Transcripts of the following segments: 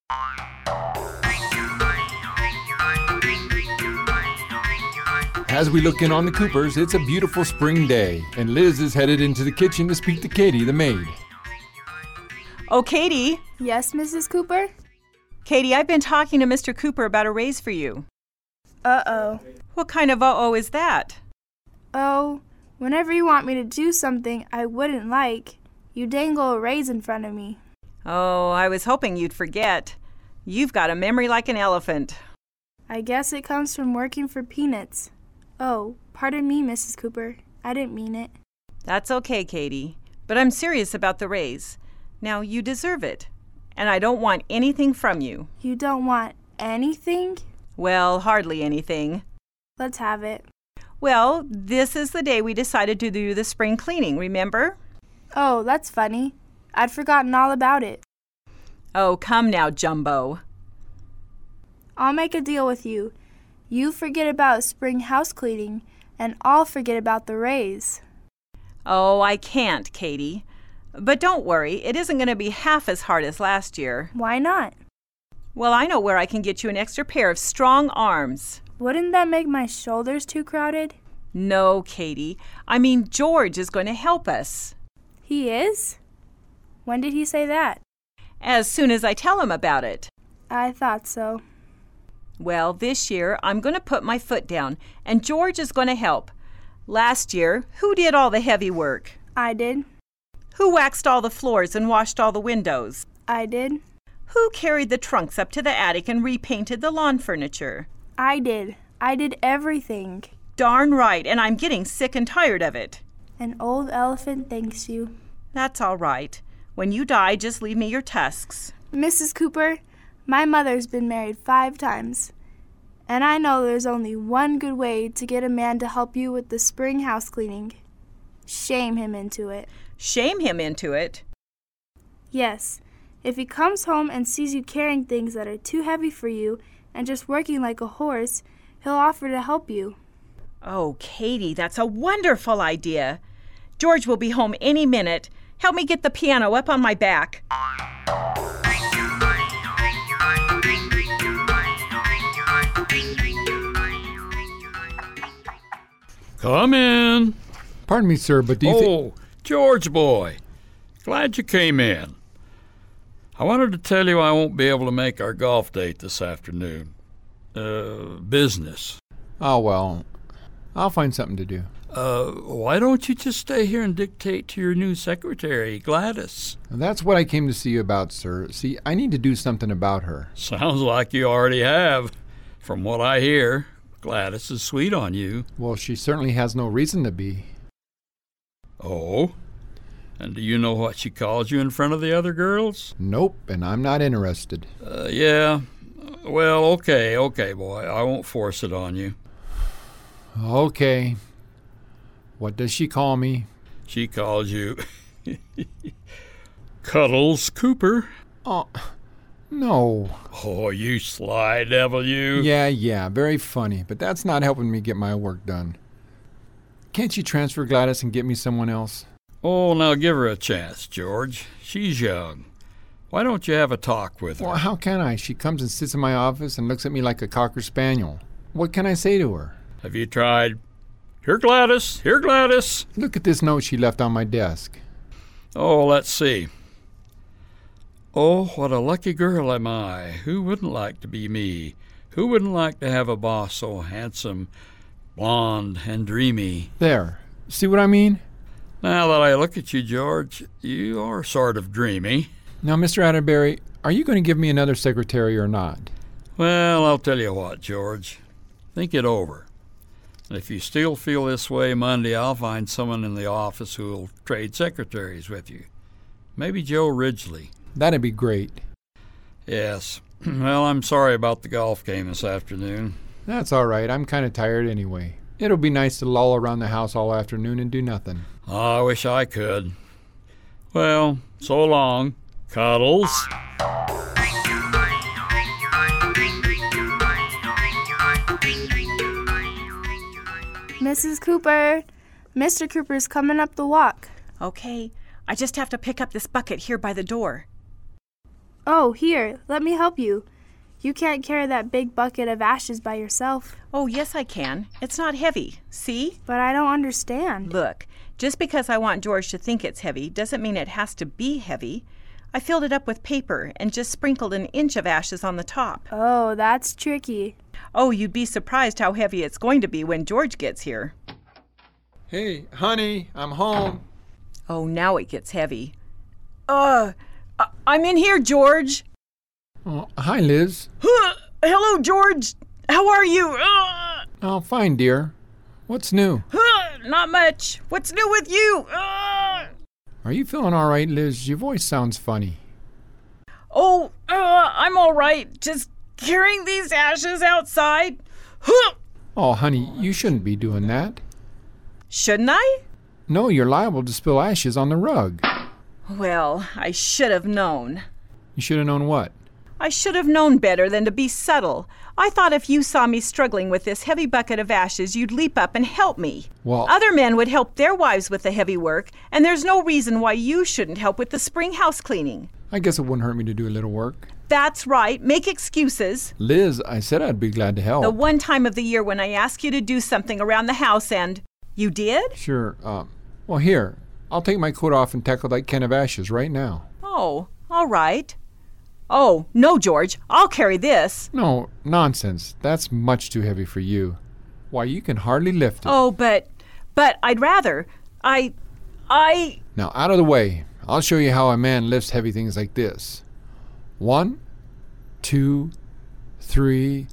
As we look in on the Coopers, it's a beautiful spring day, and Liz is headed into the kitchen to speak to Katie, the maid. Oh, Katie. Yes, Mrs. Cooper? Katie, I've been talking to Mr. Cooper about a raise for you. Uh-oh. What kind of uh-oh is that? Oh, whenever you want me to do something I wouldn't like, you dangle a raise in front of me. Oh, I was hoping you'd forget. You've got a memory like an elephant. I guess it comes from working for peanuts. Oh, pardon me, Mrs. Cooper. I didn't mean it. That's okay, Katie. But I'm serious about the raise. Now, you deserve it. And I don't want anything from you. You don't want anything? Well, hardly anything. Let's have it. Well, this is the day we decided to do the spring cleaning, remember? Oh, that's funny. I'd forgotten all about it. Oh, come now, Jumbo. I'll make a deal with you. You forget about spring house cleaning, and I'll forget about the raise. Oh, I can't, Katie. But don't worry, it isn't going to be half as hard as last year. Why not? Well, I know where I can get you an extra pair of strong arms. Wouldn't that make my shoulders too crowded? No, Katie. I mean, George is going to help us. He is? When did he say that? As soon as I tell him about it. I thought so. Well, this year I'm going to put my foot down, and George is going to help. Last year, who did all the heavy work? I did. Who waxed all the floors and washed all the windows? I did. Who carried the trunks up to the attic and repainted the lawn furniture? I did. I did everything. Darn right, and I'm getting sick and tired of it. An old elephant thanks you. That's all right. When you die, just leave me your tusks. Mrs. Cooper, my mother's been married 5 times. And I know there's only one good way to get a man to help you with the spring house cleaning. Shame him into it. Shame him into it? Yes. If he comes home and sees you carrying things that are too heavy for you and just working like a horse, he'll offer to help you. Oh, Katie, that's a wonderful idea. George will be home any minute. Help me get the piano up on my back. Come in. Pardon me, sir, but do you think... Oh, George boy. Glad you came in. I wanted to tell you I won't be able to make our golf date this afternoon. Business. Oh, well, I'll find something to do. Why don't you just stay here and dictate to your new secretary, Gladys? That's what I came to see you about, sir. See, I need to do something about her. Sounds like you already have. From what I hear, Gladys is sweet on you. Well, she certainly has no reason to be. Oh? And do you know what she calls you in front of the other girls? Nope, and I'm not interested. Yeah. Well, okay, boy. I won't force it on you. Okay. What does she call me? She calls you Cuddles Cooper. Oh, no. Oh, you sly devil, you. Yeah, very funny, but that's not helping me get my work done. Can't you transfer Gladys and get me someone else? Oh, now give her a chance, George. She's young. Why don't you have a talk with her? Well, how can I? She comes and sits in my office and looks at me like a cocker spaniel. What can I say to her? Have you tried, "Here, Gladys, here, Gladys"? Look at this note she left on my desk. Oh, let's see. Oh, what a lucky girl am I. Who wouldn't like to be me? Who wouldn't like to have a boss so handsome, blonde, and dreamy? There. See what I mean? Now that I look at you, George, you are sort of dreamy. Now, Mr. Atterbury, are you going to give me another secretary or not? Well, I'll tell you what, George. Think it over. And if you still feel this way Monday, I'll find someone in the office who'll trade secretaries with you. Maybe Joe Ridgely. That'd be great. Yes. Well, I'm sorry about the golf game this afternoon. That's all right. I'm kind of tired anyway. It'll be nice to loll around the house all afternoon and do nothing. I wish I could. Well, so long, Cuddles. Mrs. Cooper, Mr. Cooper's coming up the walk. Okay, I just have to pick up this bucket here by the door. Oh, here, let me help you. You can't carry that big bucket of ashes by yourself. Oh, yes, I can. It's not heavy. See? But I don't understand. Look, just because I want George to think it's heavy doesn't mean it has to be heavy. I filled it up with paper and just sprinkled an inch of ashes on the top. Oh, that's tricky. Oh, you'd be surprised how heavy it's going to be when George gets here. Hey, honey, I'm home. Oh, now it gets heavy. I'm in here, George. Oh, hi, Liz. Hello, George. How are you? Oh, fine, dear. What's new? Not much. What's new with you? Are you feeling all right, Liz? Your voice sounds funny. Oh, I'm all right. Just carrying these ashes outside. Oh, honey, you shouldn't be doing that. Shouldn't I? No, you're liable to spill ashes on the rug. Well, I should have known. You should have known what? I should have known better than to be subtle. I thought if you saw me struggling with this heavy bucket of ashes, you'd leap up and help me. Well, Other men would help their wives with the heavy work, and there's no reason why you shouldn't help with the spring house cleaning. I guess it wouldn't hurt me to do a little work. That's right. Make excuses. Liz, I said I'd be glad to help. The one time of the year when I ask you to do something around the house and you did? Sure. Well, here. I'll take my coat off and tackle that can of ashes right now. Oh, all right. Oh, no, George. I'll carry this. No, nonsense. That's much too heavy for you. Why, you can hardly lift it. Oh, but I'd rather. I... Now, out of the way. I'll show you how a man lifts heavy things like this. 1, 2, 3...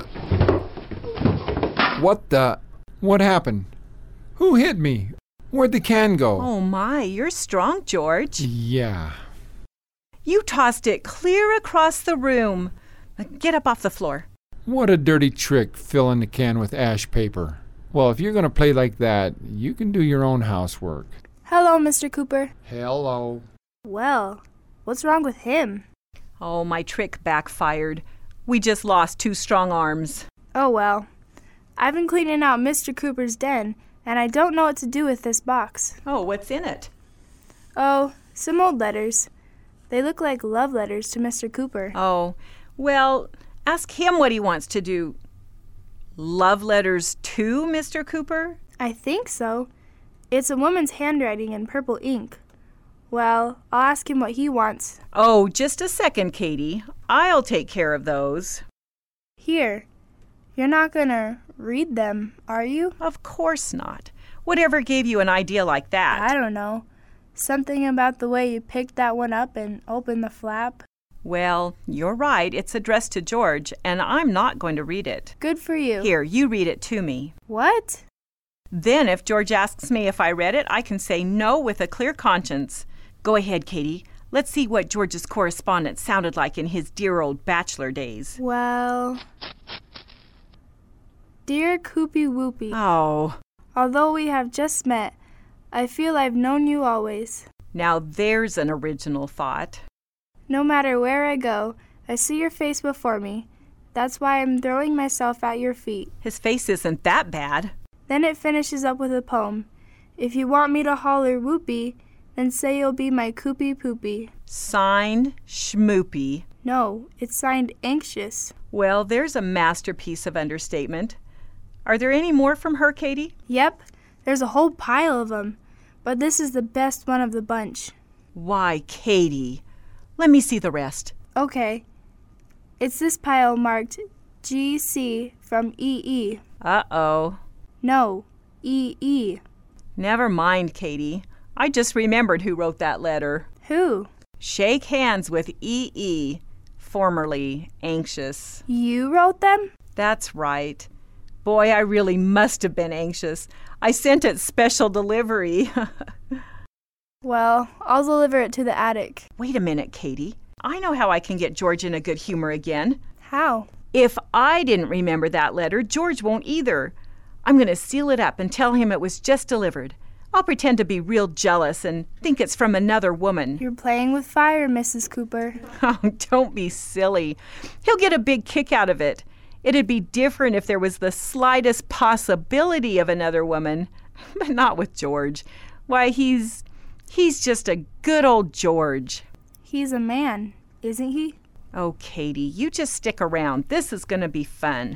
What happened? Who hit me? Where'd the can go? Oh, my, you're strong, George. Yeah. You tossed it clear across the room. Get up off the floor. What a dirty trick, filling the can with ash paper. Well, if you're going to play like that, you can do your own housework. Hello, Mr. Cooper. Hello. Well, what's wrong with him? Oh, my trick backfired. We just lost 2 strong arms. Oh, well. I've been cleaning out Mr. Cooper's den, and I don't know what to do with this box. Oh, what's in it? Oh, some old letters. They look like love letters to Mr. Cooper. Oh, well, ask him what he wants to do. Love letters to Mr. Cooper? I think so. It's a woman's handwriting in purple ink. Well, I'll ask him what he wants. Oh, just a second, Katie. I'll take care of those. Here. You're not gonna read them, are you? Of course not. Whatever gave you an idea like that? I don't know. Something about the way you picked that one up and opened the flap. Well, you're right. It's addressed to George, and I'm not going to read it. Good for you. Here, you read it to me. What? Then, if George asks me if I read it, I can say no with a clear conscience. Go ahead, Katie. Let's see what George's correspondence sounded like in his dear old bachelor days. Well... Dear Koopy Whoopy, Oh, although we have just met, I feel I've known you always. now there's an original thought. No matter where I go, I see your face before me. That's why I'm throwing myself at your feet. His face isn't that bad. Then it finishes up with a poem. If you want me to holler whoopee, then say you'll be my Koopy Poopy. Signed, Schmoopy. No, it's signed Anxious. Well, there's a masterpiece of understatement. Are there any more from her, Katie? Yep, there's a whole pile of them, but this is the best one of the bunch. Why, Katie. Let me see the rest. Okay, it's this pile marked GC from EE. Uh-oh. No, EE. Never mind, Katie. I just remembered who wrote that letter. Who? Shake hands with EE, formerly Anxious. You wrote them? That's right. Boy, I really must have been anxious. I sent it special delivery. Well, I'll deliver it to the attic. Wait a minute, Katie. I know how I can get George in a good humor again. How? If I didn't remember that letter, George won't either. I'm going to seal it up and tell him it was just delivered. I'll pretend to be real jealous and think it's from another woman. You're playing with fire, Mrs. Cooper. Oh, don't be silly. He'll get a big kick out of it. It'd be different if there was the slightest possibility of another woman, but not with George. Why, he's just a good old George. He's a man. isn't he? Oh, Katie, you just stick around. This is going to be fun.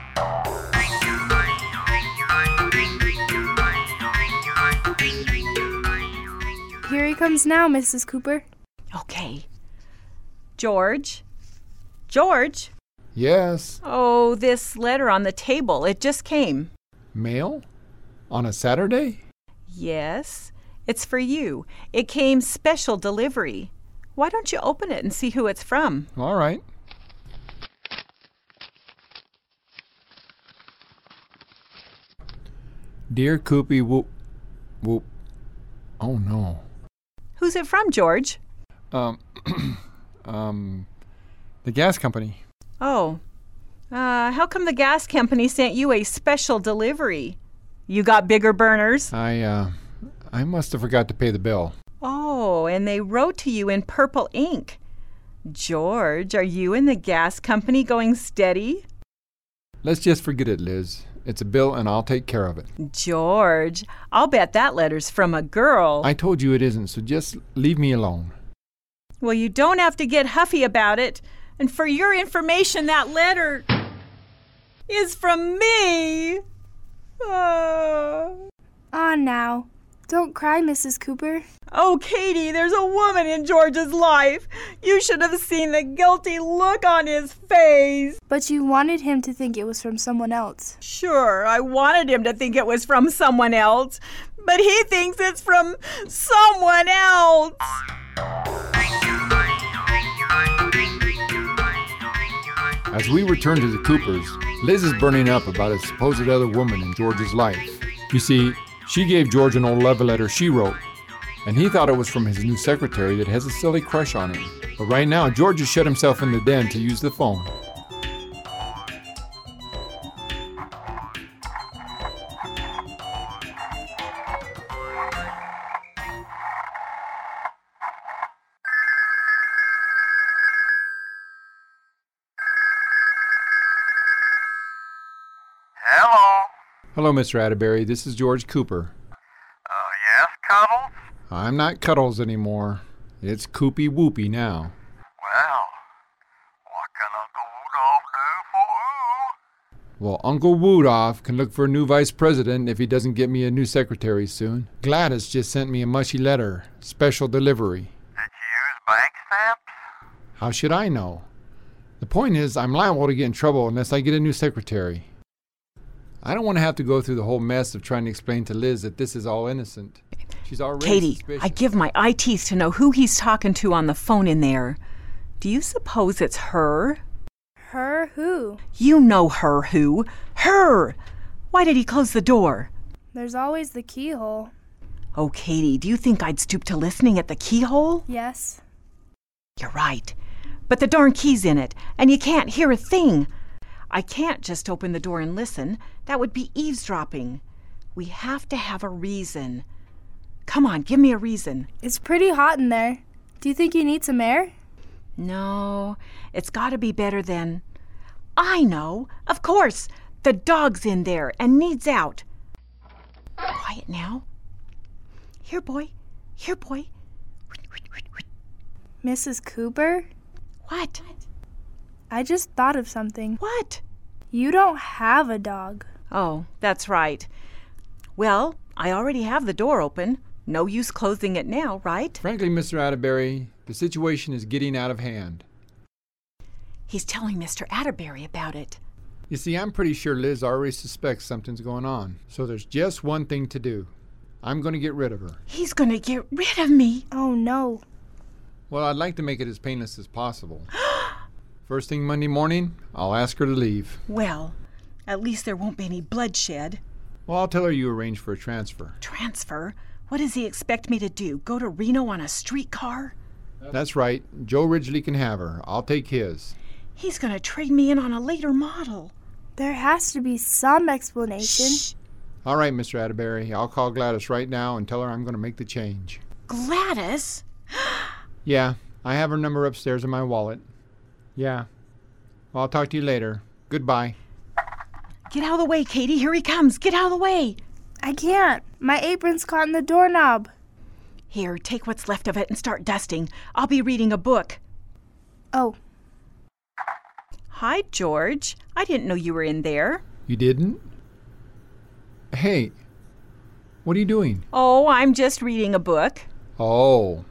Here he comes now, Mrs. Cooper. Okay. George? George? Yes. Oh, this letter on the table. It just came. Mail? On a Saturday? Yes. It's for you. It came special delivery. Why don't you open it and see who it's from? All right. Dear Coopy Whoop Whoop. Oh no. Who's it from, George? The gas company. Oh. How come the gas company sent you a special delivery? You got bigger burners? I must have forgot to pay the bill. Oh, and they wrote to you in purple ink. George, are you and the gas company going steady? Let's just forget it, Liz. It's a bill and I'll take care of it. George, I'll bet that letter's from a girl. I told you it isn't, so just leave me alone. Well, you don't have to get huffy about it. And for your information, that letter is from me. Ah, now. Don't cry, Mrs. Cooper. Oh, Katie, there's a woman in George's life. You should have seen the guilty look on his face. But you wanted him to think it was from someone else. Sure, I wanted him to think it was from someone else, but he thinks it's from someone else. As we return to the Coopers, Liz is burning up about a supposed other woman in George's life. You see, she gave George an old love letter she wrote, and he thought it was from his new secretary that has a silly crush on him. But right now, George has shut himself in the den to use the phone. Hello. Hello, Mr. Atterbury. This is George Cooper. Yes, Cuddles? I'm not Cuddles anymore. It's Coopy Whoopy now. Well, what can Uncle Rudolph do for you? Well, Uncle Woodoff can look for a new vice president if he doesn't get me a new secretary soon. Gladys just sent me a mushy letter, special delivery. Did you use bank stamps? How should I know? The point is, I'm liable to get in trouble unless I get a new secretary. I don't want to have to go through the whole mess of trying to explain to Liz that this is all innocent. She's already Katie, suspicious. I give my eye teeth to know who he's talking to on the phone in there. Do you suppose it's her? Her who? You know her who. Her! Why did he close the door? There's always the keyhole. Oh, Katie, do you think I'd stoop to listening at the keyhole? Yes. You're right. But the darn key's in it, and you can't hear a thing. I can't just open the door and listen. That would be eavesdropping. We have to have a reason. Come on, give me a reason. It's pretty hot in there. Do you think you need some air? No, it's got to be better than... I know, of course. The dog's in there and needs out. Quiet now. Here, boy. Here, boy. Mrs. Cooper? What? I just thought of something. What? You don't have a dog. Oh, that's right. Well, I already have the door open. No use closing it now, right? Frankly, Mr. Atterbury, the situation is getting out of hand. He's telling Mr. Atterbury about it. You see, I'm pretty sure Liz already suspects something's going on. So there's just one thing to do. I'm going to get rid of her. He's going to get rid of me. Oh, no. Well, I'd like to make it as painless as possible. First thing Monday morning, I'll ask her to leave. Well, at least there won't be any bloodshed. Well, I'll tell her you arranged for a transfer. Transfer? What does he expect me to do? Go to Reno on a streetcar? That's right. Joe Ridgely can have her. I'll take his. He's going to trade me in on a later model. There has to be some explanation. Shh. All right, Mr. Atterbury. I'll call Gladys right now and tell her I'm going to make the change. Gladys? Yeah, I have her number upstairs in my wallet. Yeah. Well, I'll talk to you later. Goodbye. Get out of the way, Katie. Here he comes. Get out of the way. I can't. My apron's caught in the doorknob. Here, take what's left of it and start dusting. I'll be reading a book. Oh, Hi, George. I didn't know you were in there. You didn't? Hey, what are you doing? Oh, I'm just reading a book. Oh,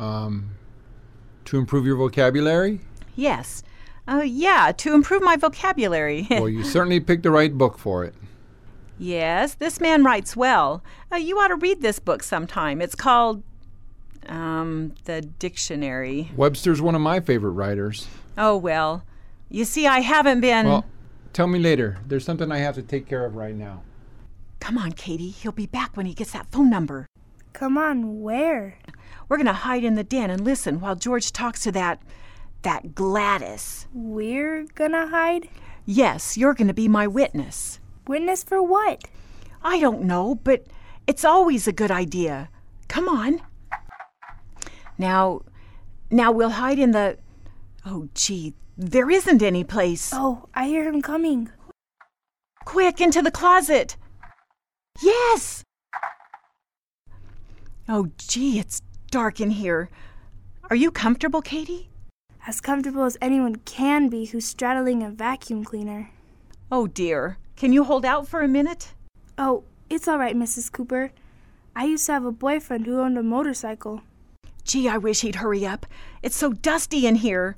to improve your vocabulary? Yes. Yeah, to improve my vocabulary. Well, you certainly picked the right book for it. Yes, this man writes well. You ought to read this book sometime. It's called, the dictionary. Webster's one of my favorite writers. Oh, well. You see, I haven't been... Well, tell me later. There's something I have to take care of right now. Come on, Katie. He'll be back when he gets that phone number. come on, where? We're going to hide in the den and listen while George talks to that Gladys. We're gonna hide? Yes, you're going to be my witness. Witness for what? I don't know, but it's always a good idea. Come on. Now we'll hide in the... Oh, gee, there isn't any place. Oh, I hear him coming. Quick, into the closet. Yes! Oh, gee, it's dark in here. Are you comfortable, Katie? As comfortable as anyone can be who's straddling a vacuum cleaner. Oh, dear. Can you hold out for a minute? Oh, it's all right, Mrs. Cooper. I used to have a boyfriend who owned a motorcycle. Gee, I wish he'd hurry up. It's so dusty in here.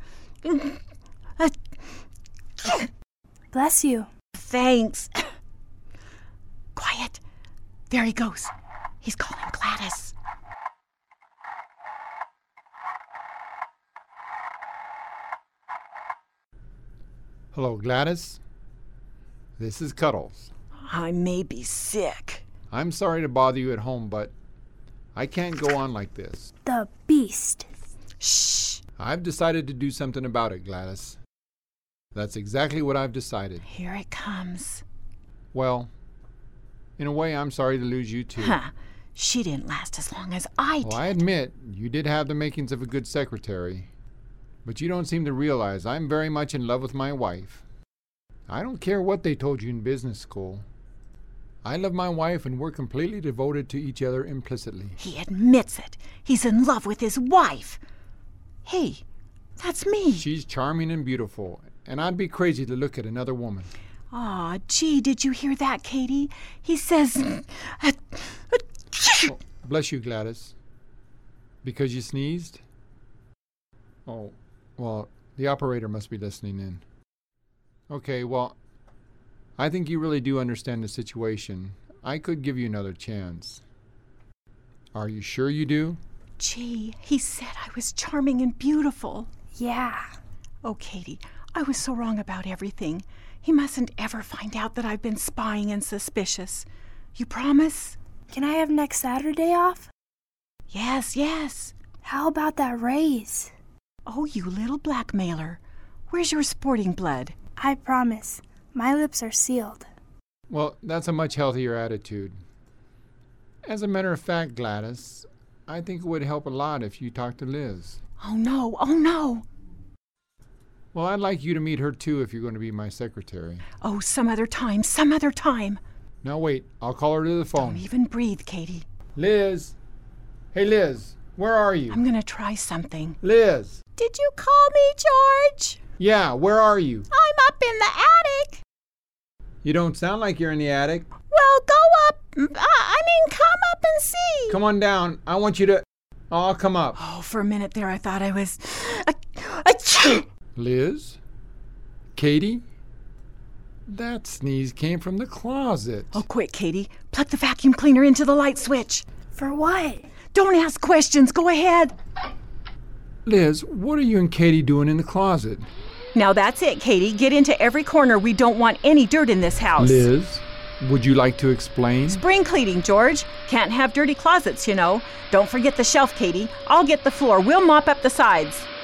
Bless you. Thanks. Quiet. There he goes. He's calling Gladys. Hello, Gladys. This is Cuddles. I may be sick. I'm sorry to bother you at home, but I can't go on like this. The beast. Shh. I've decided to do something about it, Gladys. That's exactly what I've decided. Here it comes. Well, in a way, I'm sorry to lose you too. Huh. She didn't last as long as I did. Well, I admit, you did have the makings of a good secretary. But you don't seem to realize I'm very much in love with my wife. I don't care what they told you in business school. I love my wife and we're completely devoted to each other implicitly. He admits it. He's in love with his wife. Hey, that's me. She's charming and beautiful, and I'd be crazy to look at another woman. Aw, gee, did you hear that, Katie? He says... Oh, bless you, Gladys. Because you sneezed? Oh, well, the operator must be listening in. Okay, well, I think you really do understand the situation. I could give you another chance. Are you sure you do? Gee, he said I was charming and beautiful. Yeah. Oh, Katie, I was so wrong about everything. He mustn't ever find out that I've been spying and suspicious. You promise? Can I have next Saturday off? Yes, yes. How about that raise? Oh, you little blackmailer. Where's your sporting blood? I promise. My lips are sealed. Well, that's a much healthier attitude. As a matter of fact, Gladys, I think it would help a lot if you talked to Liz. Oh, no, oh, no. Well, I'd like you to meet her too if you're going to be my secretary. Oh, some other time, some other time. Now wait, I'll call her to the phone. Don't even breathe, Katie. Liz! Hey, Liz, where are you? I'm gonna try something. Liz! Did you call me, George? Yeah, where are you? I'm up in the attic. You don't sound like you're in the attic. Well, go up. Come up and see. Come on down. I want you to... Oh, I'll come up. Oh, for a minute there I thought I was... Liz? Katie? That sneeze came from the closet. Oh, quick, Katie. Plug the vacuum cleaner into the light switch. For what? Don't ask questions. Go ahead. Liz, what are you and Katie doing in the closet? Now that's it, Katie. Get into every corner. We don't want any dirt in this house. Liz, would you like to explain? Spring cleaning, George. Can't have dirty closets, you know. Don't forget the shelf, Katie. I'll get the floor. We'll mop up the sides.